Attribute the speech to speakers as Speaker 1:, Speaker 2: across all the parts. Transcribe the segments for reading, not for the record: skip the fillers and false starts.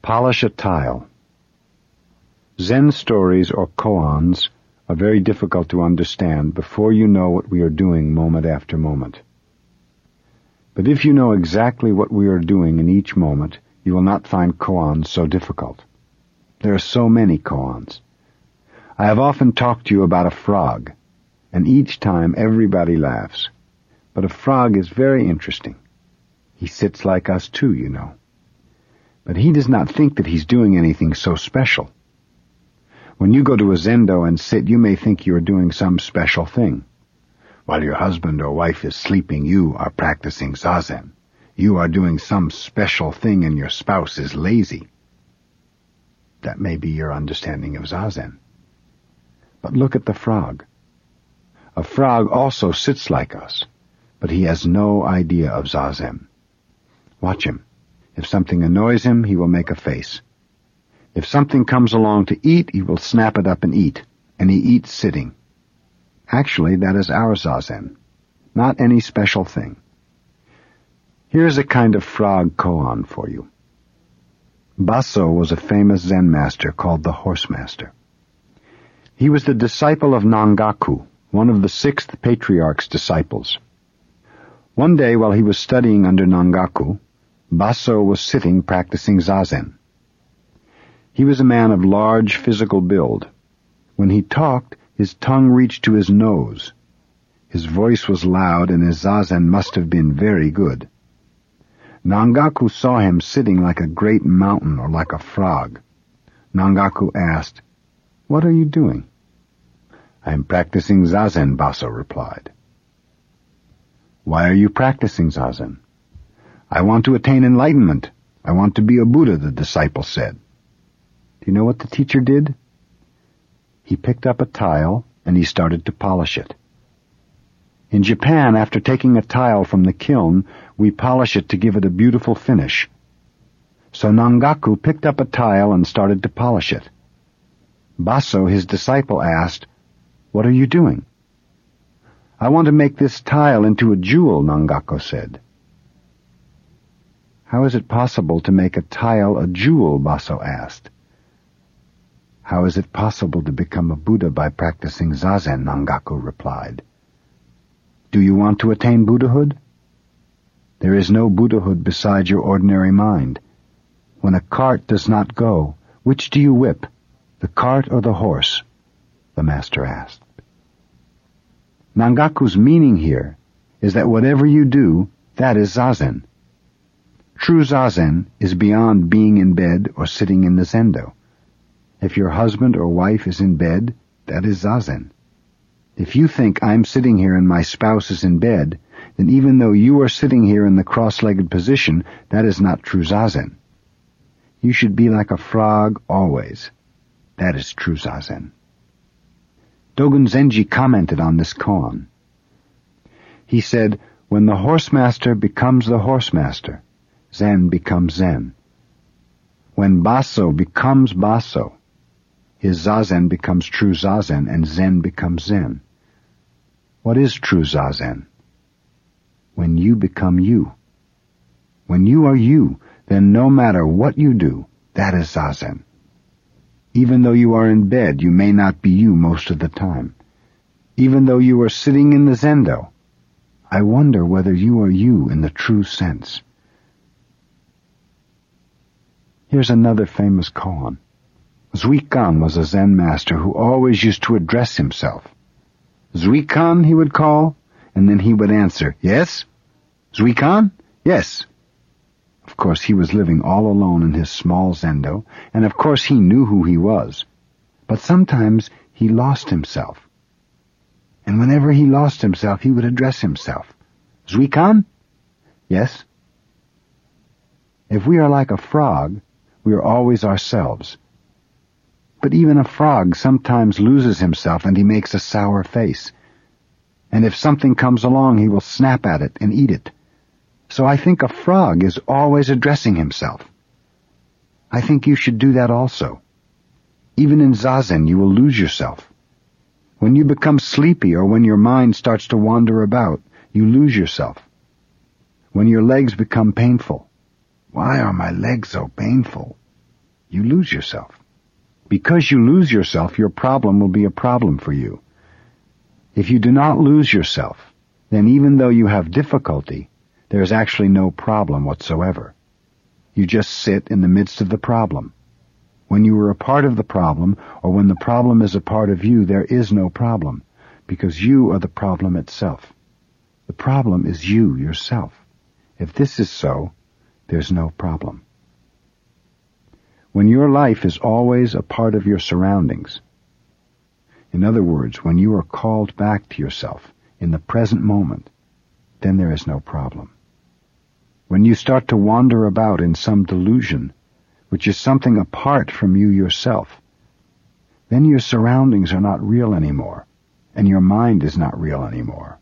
Speaker 1: Polish a tile. Zen stories or koans are very difficult to understand before you know what we are doing moment after moment. But if you know exactly what we are doing in each moment, you will not find koans so difficult. There are so many koans. I have often talked to you about a frog, and each time everybody laughs. But a frog is very interesting. He sits like us too, you know. But he does not think that he's doing anything so special. When you go to a zendo and sit, you may think you are doing some special thing. While your husband or wife is sleeping, you are practicing zazen. You are doing some special thing and your spouse is lazy. That may be your understanding of zazen. But look at the frog. A frog also sits like us, but he has no idea of zazen. Watch him. If something annoys him, he will make a face. If something comes along to eat, he will snap it up and eat, and he eats sitting. Actually, that is our zazen, not any special thing. Here's a kind of frog koan for you. Baso was a famous Zen master called the Horse Master. He was the disciple of Nangaku, one of the 6th patriarch's disciples. One day while he was studying under Nangaku, Baso was sitting practicing zazen. He was a man of large physical build. When he talked, his tongue reached to his nose. His voice was loud and his zazen must have been very good. Nangaku saw him sitting like a great mountain or like a frog. Nangaku asked, "What are you doing?" "I am practicing zazen," Baso replied. "Why are you practicing zazen?" "I want to attain enlightenment. I want to be a Buddha," the disciple said. Do you know what the teacher did? He picked up a tile and he started to polish it. In Japan, after taking a tile from the kiln, we polish it to give it a beautiful finish. So Nangaku picked up a tile and started to polish it. Baso, his disciple, asked, "What are you doing?" "I want to make this tile into a jewel," Nangaku said. "How is it possible to make a tile a jewel?" Baso asked. "How is it possible to become a Buddha by practicing zazen?" Nangaku replied. "Do you want to attain Buddhahood? There is no Buddhahood beside your ordinary mind. When a cart does not go, which do you whip, the cart or the horse?" the master asked. Nangaku's meaning here is that whatever you do, that is zazen. True zazen is beyond being in bed or sitting in the zendo. If your husband or wife is in bed, that is zazen. If you think I'm sitting here and my spouse is in bed, then even though you are sitting here in the cross-legged position, that is not true zazen. You should be like a frog always. That is true zazen. Dogen Zenji commented on this koan. He said, "When the horse master becomes the horse master, Zen becomes Zen. When Baso becomes Baso, his zazen becomes true zazen and Zen becomes Zen. What is true zazen? When you become you. When you are you, then no matter what you do, that is zazen. Even though you are in bed, you may not be you most of the time. Even though you are sitting in the zendo, I wonder whether you are you in the true sense." Here's another famous koan. Zuikan was a Zen master who always used to address himself. "Zuikan," he would call, and then he would answer, "Yes? Zuikan? Yes." Of course, he was living all alone in his small zendo, and of course he knew who he was. But sometimes he lost himself. And whenever he lost himself, he would address himself. "Zuikan? Yes?" If we are like a frog, we are always ourselves. But even a frog sometimes loses himself and he makes a sour face. And if something comes along, he will snap at it and eat it. So I think a frog is always addressing himself. I think you should do that also. Even in zazen, you will lose yourself. When you become sleepy or when your mind starts to wander about, you lose yourself. When your legs become painful, "Why are my legs so painful?" You lose yourself. Because you lose yourself, your problem will be a problem for you. If you do not lose yourself, then even though you have difficulty, there is actually no problem whatsoever. You just sit in the midst of the problem. When you are a part of the problem, or when the problem is a part of you, there is no problem, because you are the problem itself. The problem is you, yourself. If this is so, there's no problem. When your life is always a part of your surroundings, in other words, when you are called back to yourself in the present moment, then there is no problem. When you start to wander about in some delusion, which is something apart from you yourself, then your surroundings are not real anymore, and your mind is not real anymore.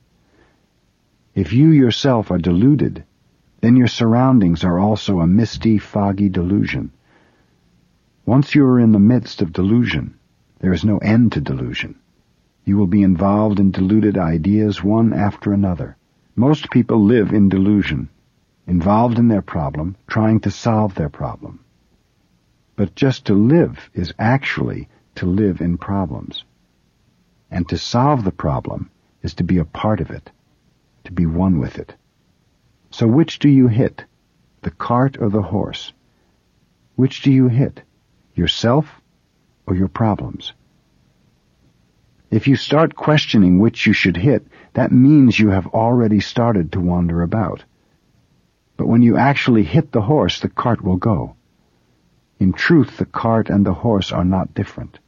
Speaker 1: If you yourself are deluded, then your surroundings are also a misty, foggy delusion. Once you are in the midst of delusion, there is no end to delusion. You will be involved in deluded ideas one after another. Most people live in delusion, involved in their problem, trying to solve their problem. But just to live is actually to live in problems. And to solve the problem is to be a part of it, to be one with it. So which do you hit, the cart or the horse? Which do you hit, yourself or your problems? If you start questioning which you should hit, that means you have already started to wander about. But when you actually hit the horse, the cart will go. In truth, the cart and the horse are not different.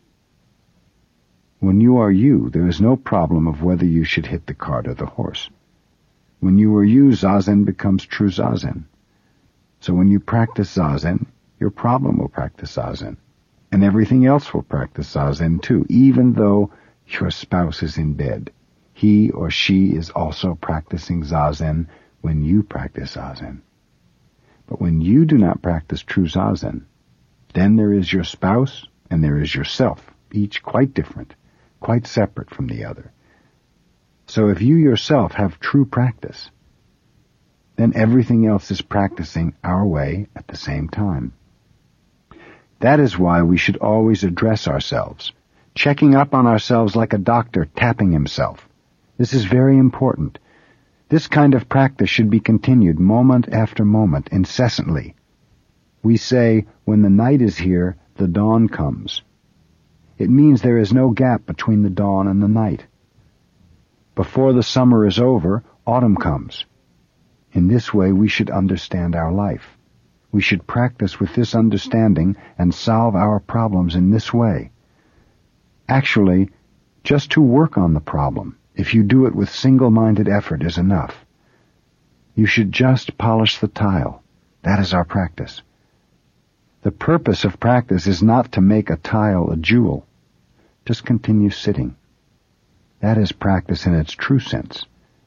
Speaker 1: When you are you, there is no problem of whether you should hit the cart or the horse. When you are you, Zazen becomes true Zazen. So when you practice Zazen, your problem will practice Zazen. And everything else will practice Zazen too, even though your spouse is in bed. He or she is also practicing Zazen when you practice Zazen. But when you do not practice true Zazen, then there is your spouse and there is yourself, each quite different, quite separate from the other. So if you yourself have true practice, then everything else is practicing our way at the same time. That is why we should always address ourselves, checking up on ourselves like a doctor tapping himself. This is very important. This kind of practice should be continued moment after moment, incessantly. We say, when the night is here, the dawn comes. It means there is no gap between the dawn and the night. Before the summer is over, autumn comes. In this way, we should understand our life. We should practice with this understanding and solve our problems in this way. Actually, just to work on the problem, if you do it with single-minded effort, is enough. You should just polish the tile. That is our practice. The purpose of practice is not to make a tile a jewel. Just continue sitting. That is practice in its true sense.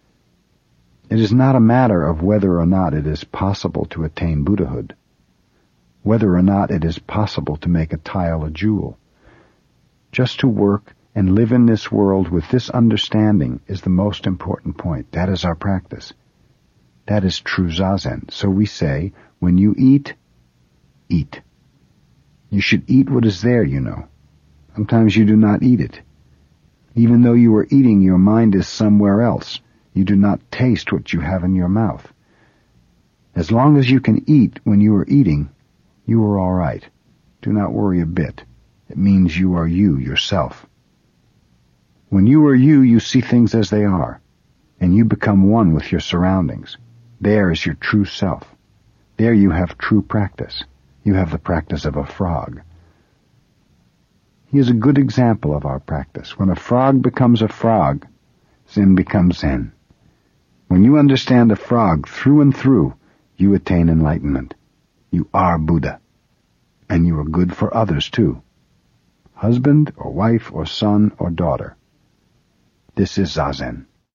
Speaker 1: It is not a matter of whether or not it is possible to attain Buddhahood, whether or not it is possible to make a tile a jewel. Just to work and live in this world with this understanding is the most important point. That is our practice. That is true Zazen. So we say, when you eat, eat. You should eat what is there, you know. Sometimes you do not eat it. Even though you are eating, your mind is somewhere else. You do not taste what you have in your mouth. As long as you can eat when you are eating, you are all right. Do not worry a bit. It means you are you, yourself. When you are you, you see things as they are, and you become one with your surroundings. There is your true self. There you have true practice. You have the practice of a frog. He is a good example of our practice. When a frog becomes a frog, Zen becomes Zen. When you understand a frog through and through, you attain enlightenment. You are Buddha. And you are good for others too. Husband or wife or son or daughter. This is Zazen.